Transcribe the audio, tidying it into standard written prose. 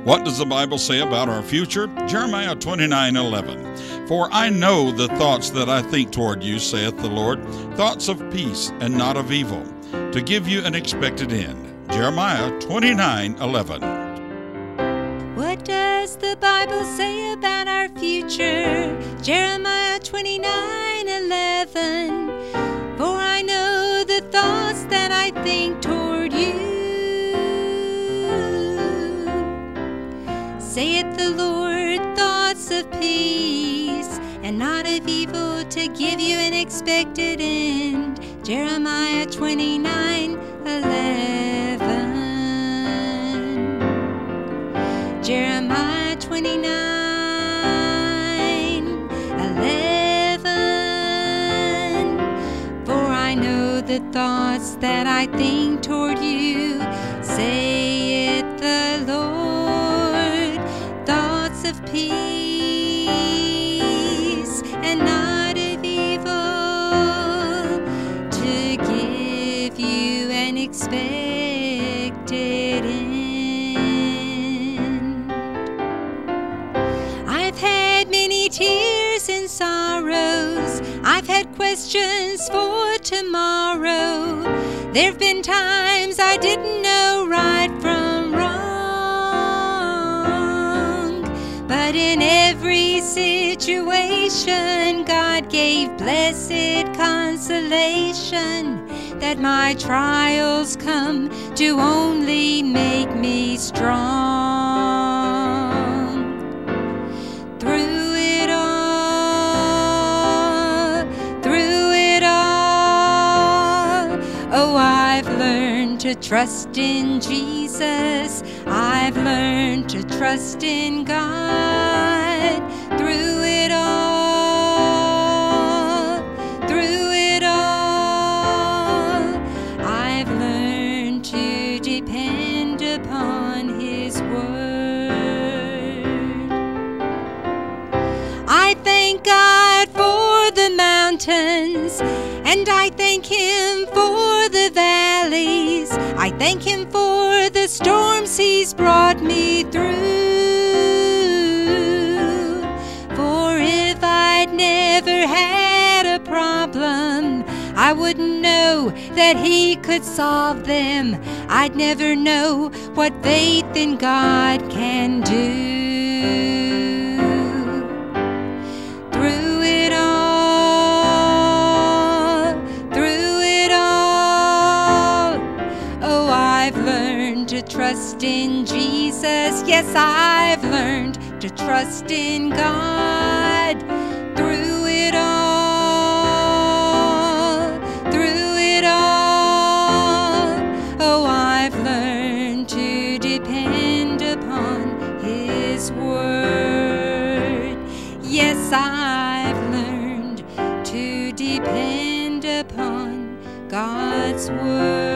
What does the Bible say about our future? Jeremiah 29:11. For I know the thoughts that I think toward you, saith the Lord, thoughts of peace and not of evil, to give you an expected end. Jeremiah 29:11. What does the Bible say about our future? Jeremiah 29:11. For I know the thoughts that I think toward you, saith the Lord, thoughts of peace and not of evil, to give you an expected end. Jeremiah 29:11. Jeremiah 29:11. For I know the thoughts that I think toward you, saith the Lord, thoughts of peace and not of evil, to give you an expected end. I've had many tears and sorrows. I've had questions for tomorrow. There've been times I didn't know right from wrong. But in every situation, God gave blessed consolation, that my trials come to only make me strong. Through it all, oh, I've learned to trust in Jesus. I've learned to trust in God. Through it all, I've learned to depend upon His word. I thank God for the mountains, and I thank Him for the valleys. I thank Him for the storms He's brought me through. For if I'd never had a problem, I wouldn't know that He could solve them. I'd never know what faith in God can do. Through it all, oh, I've learned to trust in Jesus. Yes, I've learned to trust in God. Through it all, oh, I've learned to depend upon His word. Yes, I've learned to depend upon God's word.